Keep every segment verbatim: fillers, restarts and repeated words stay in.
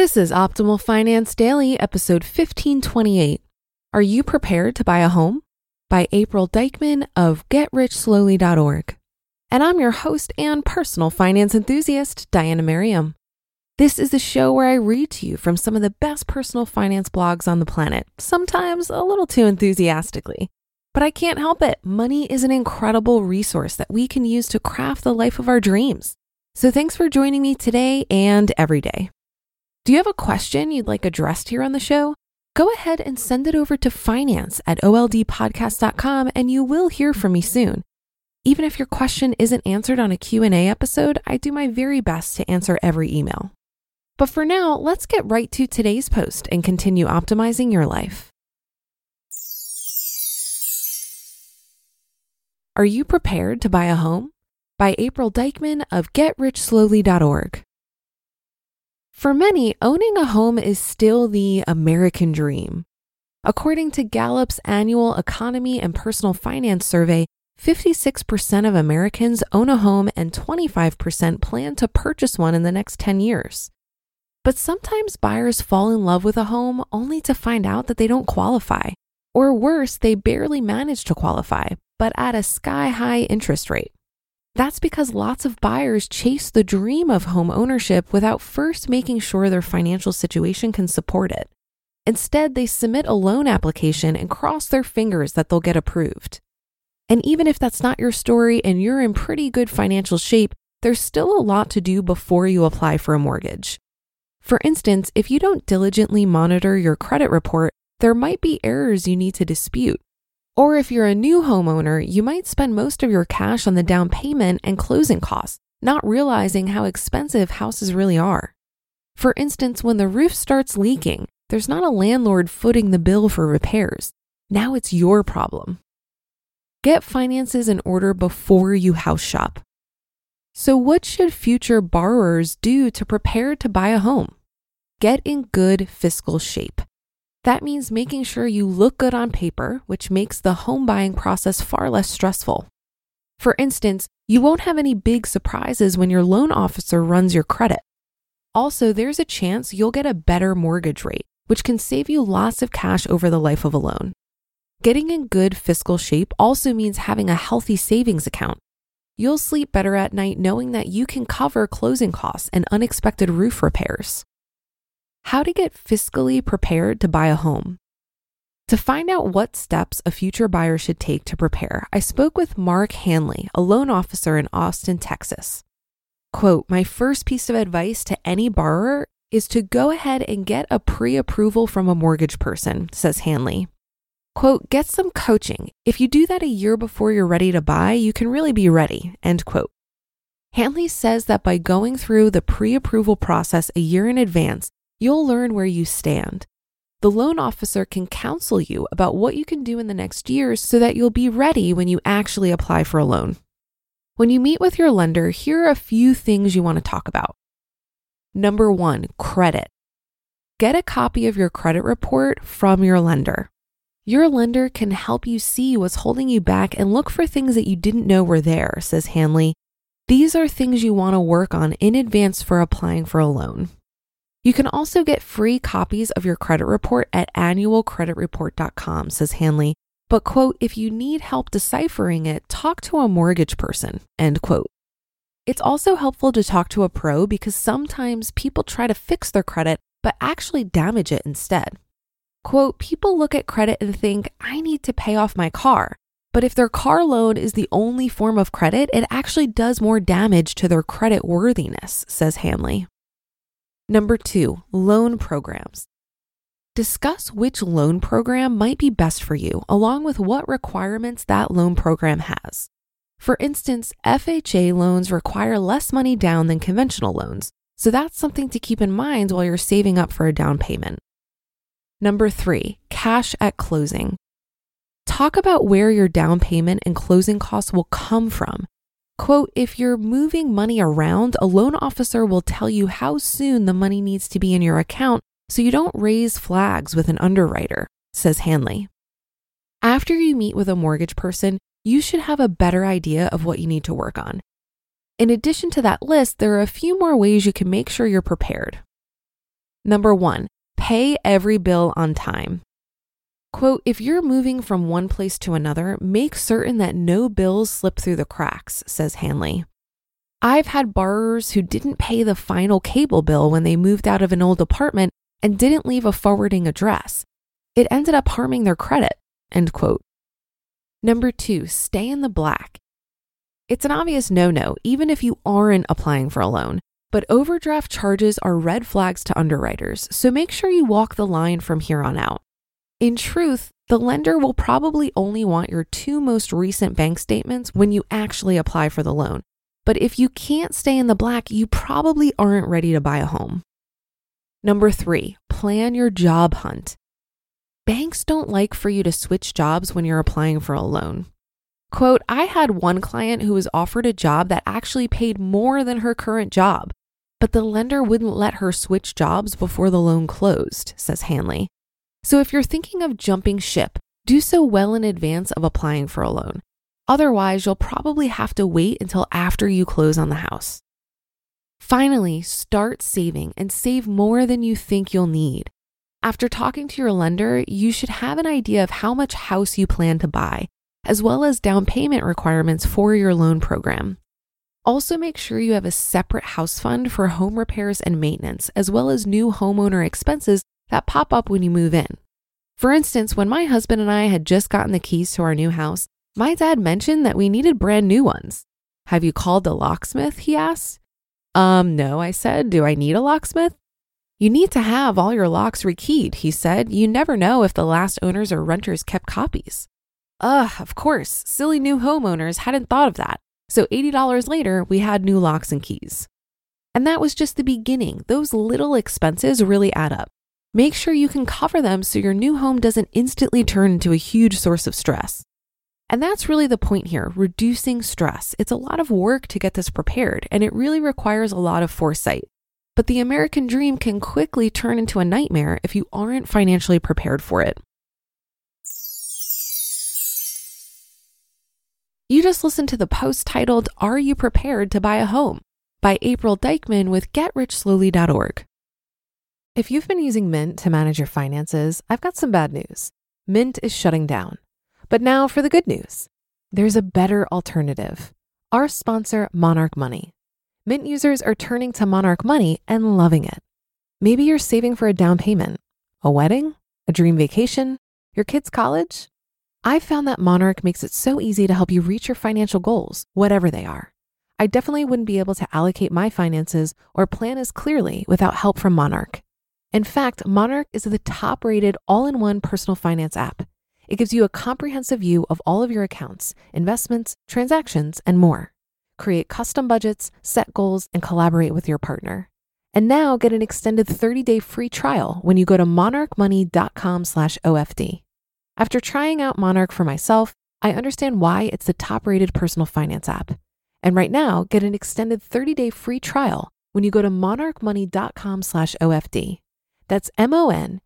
This is Optimal Finance Daily, episode fifteen twenty-eight. Are you prepared to buy a home? By April Dykman of get rich slowly dot org. And I'm your host and personal finance enthusiast, Diana Merriam. This is the show where I read to you from some of the best personal finance blogs on the planet, sometimes a little too enthusiastically. But I can't help it. Money is an incredible resource that we can use to craft the life of our dreams. So thanks for joining me today and every day. Do you have a question you'd like addressed here on the show? Go ahead and send it over to finance at O L D podcast dot com and you will hear from me soon. Even if your question isn't answered on a Q and A episode, I do my very best to answer every email. But for now, let's get right to today's post and continue optimizing your life. Are you prepared to buy a home? By April Dykman of get rich slowly dot org. For many, owning a home is still the American dream. According to Gallup's annual Economy and Personal Finance Survey, fifty-six percent of Americans own a home and twenty-five percent plan to purchase one in the next ten years. But sometimes buyers fall in love with a home only to find out that they don't qualify. Or worse, they barely manage to qualify, but at a sky-high interest rate. That's because lots of buyers chase the dream of home ownership without first making sure their financial situation can support it. Instead, they submit a loan application and cross their fingers that they'll get approved. And even if that's not your story and you're in pretty good financial shape, there's still a lot to do before you apply for a mortgage. For instance, if you don't diligently monitor your credit report, there might be errors you need to dispute. Or if you're a new homeowner, you might spend most of your cash on the down payment and closing costs, not realizing how expensive houses really are. For instance, when the roof starts leaking, there's not a landlord footing the bill for repairs. Now it's your problem. Get finances in order before you house shop. So what should future borrowers do to prepare to buy a home? Get in good fiscal shape. That means making sure you look good on paper, which makes the home buying process far less stressful. For instance, you won't have any big surprises when your loan officer runs your credit. Also, there's a chance you'll get a better mortgage rate, which can save you lots of cash over the life of a loan. Getting in good fiscal shape also means having a healthy savings account. You'll sleep better at night knowing that you can cover closing costs and unexpected roof repairs. How to get fiscally prepared to buy a home. To find out what steps a future buyer should take to prepare, I spoke with Mark Hanley, a loan officer in Austin, Texas. Quote, "My first piece of advice to any borrower is to go ahead and get a pre-approval from a mortgage person," says Hanley. Quote, "Get some coaching. If you do that a year before you're ready to buy, you can really be ready," end quote. Hanley says that by going through the pre-approval process a year in advance, you'll learn where you stand. The loan officer can counsel you about what you can do in the next years so that you'll be ready when you actually apply for a loan. When you meet with your lender, here are a few things you want to talk about. Number one, credit. Get a copy of your credit report from your lender. Your lender can help you see what's holding you back and look for things that you didn't know were there, says Hanley. These are things you want to work on in advance for applying for a loan. You can also get free copies of your credit report at annual credit report dot com, says Hanley. But, quote, "if you need help deciphering it, talk to a mortgage person," end quote. It's also helpful to talk to a pro because sometimes people try to fix their credit but actually damage it instead. Quote, "People look at credit and think, I need to pay off my car. But if their car loan is the only form of credit, it actually does more damage to their credit worthiness," says Hanley. Number two, loan programs. Discuss which loan program might be best for you, along with what requirements that loan program has. For instance, F H A loans require less money down than conventional loans, so that's something to keep in mind while you're saving up for a down payment. Number three, cash at closing. Talk about where your down payment and closing costs will come from. Quote, "If you're moving money around, a loan officer will tell you how soon the money needs to be in your account so you don't raise flags with an underwriter," says Hanley. After you meet with a mortgage person, you should have a better idea of what you need to work on. In addition to that list, there are a few more ways you can make sure you're prepared. Number one, pay every bill on time. Quote, if you're moving from one place to another, make certain that no bills slip through the cracks, says Hanley. I've had borrowers who didn't pay the final cable bill when they moved out of an old apartment and didn't leave a forwarding address. It ended up harming their credit, end quote. Number two, stay in the black. It's an obvious no-no, even if you aren't applying for a loan, but overdraft charges are red flags to underwriters, so make sure you walk the line from here on out. In truth, the lender will probably only want your two most recent bank statements when you actually apply for the loan. But if you can't stay in the black, you probably aren't ready to buy a home. Number three, plan your job hunt. Banks don't like for you to switch jobs when you're applying for a loan. Quote, I had one client who was offered a job that actually paid more than her current job, but the lender wouldn't let her switch jobs before the loan closed, says Hanley. So if you're thinking of jumping ship, do so well in advance of applying for a loan. Otherwise, you'll probably have to wait until after you close on the house. Finally, start saving and save more than you think you'll need. After talking to your lender, you should have an idea of how much house you plan to buy, as well as down payment requirements for your loan program. Also, make sure you have a separate house fund for home repairs and maintenance, as well as new homeowner expenses that pop up when you move in. For instance, when my husband and I had just gotten the keys to our new house, my dad mentioned that we needed brand new ones. Have you called the locksmith? He asked. Um, no, I said. Do I need a locksmith? You need to have all your locks rekeyed, he said. You never know if the last owners or renters kept copies. Ugh, of course, silly new homeowners hadn't thought of that. So eighty dollars later, we had new locks and keys. And that was just the beginning. Those little expenses really add up. Make sure you can cover them so your new home doesn't instantly turn into a huge source of stress. And that's really the point here, reducing stress. It's a lot of work to get this prepared, and it really requires a lot of foresight. But the American dream can quickly turn into a nightmare if you aren't financially prepared for it. You just listened to the post titled, Are You Prepared to Buy a Home? By April Dykman with get rich slowly dot org. If you've been using Mint to manage your finances, I've got some bad news. Mint is shutting down. But now for the good news. There's a better alternative. Our sponsor, Monarch Money. Mint users are turning to Monarch Money and loving it. Maybe you're saving for a down payment, a wedding, a dream vacation, your kid's college. I've found that Monarch makes it so easy to help you reach your financial goals, whatever they are. I definitely wouldn't be able to allocate my finances or plan as clearly without help from Monarch. In fact, Monarch is the top-rated all-in-one personal finance app. It gives you a comprehensive view of all of your accounts, investments, transactions, and more. Create custom budgets, set goals, and collaborate with your partner. And now get an extended thirty-day free trial when you go to monarch money dot com slash O F D. After trying out Monarch for myself, I understand why it's the top-rated personal finance app. And right now, get an extended thirty-day free trial when you go to monarch money dot com slash O F D. That's M-O-N-A-R-C-H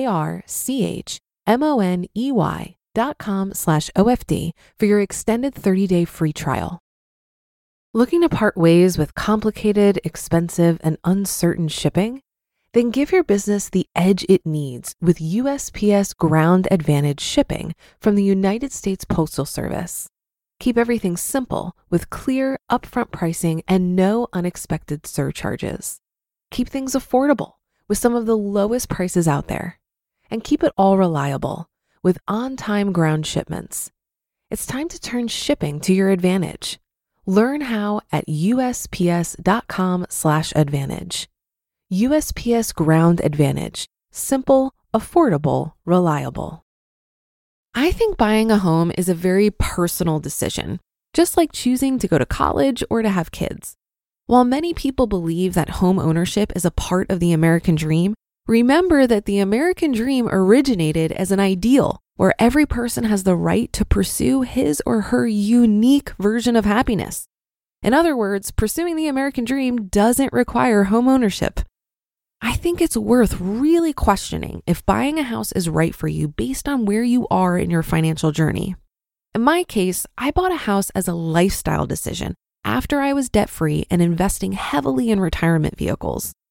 M-O-N-E-Y dot com slash O F D for your extended thirty-day free trial. Looking to part ways with complicated, expensive, and uncertain shipping? Then give your business the edge it needs with U S P S Ground Advantage shipping from the United States Postal Service. Keep everything simple with clear, upfront pricing and no unexpected surcharges. Keep things affordable with some of the lowest prices out there. And keep it all reliable with on-time ground shipments. It's time to turn shipping to your advantage. Learn how at U S P S dot com slash advantage. U S P S Ground Advantage. Simple, affordable, reliable. I think buying a home is a very personal decision, just like choosing to go to college or to have kids. While many people believe that home ownership is a part of the American dream, remember that the American dream originated as an ideal where every person has the right to pursue his or her unique version of happiness. In other words, pursuing the American dream doesn't require home ownership. I think it's worth really questioning if buying a house is right for you based on where you are in your financial journey. In my case, I bought a house as a lifestyle decision after I was debt-free and investing heavily in retirement vehicles.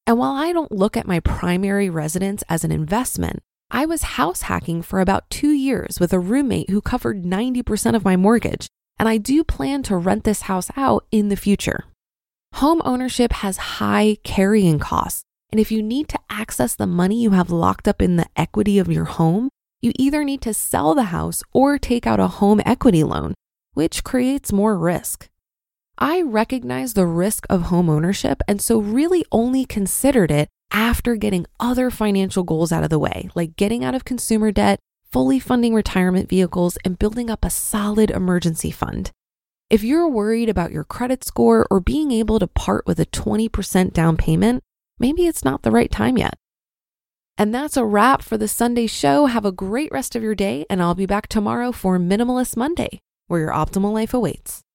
And while I don't look at my primary residence as an investment, I was house hacking for about two years with a roommate who covered ninety percent of my mortgage, and I do plan to rent this house out in the future. Home ownership has high carrying costs, and if you need to access the money you have locked up in the equity of your home, you either need to sell the house or take out a home equity loan, which creates more risk. I recognize the risk of home ownership and so really only considered it after getting other financial goals out of the way, like getting out of consumer debt, fully funding retirement vehicles, and building up a solid emergency fund. If you're worried about your credit score or being able to part with a twenty percent down payment, maybe it's not the right time yet. And that's a wrap for the Sunday show. Have a great rest of your day, and I'll be back tomorrow for Minimalist Monday, where your optimal life awaits.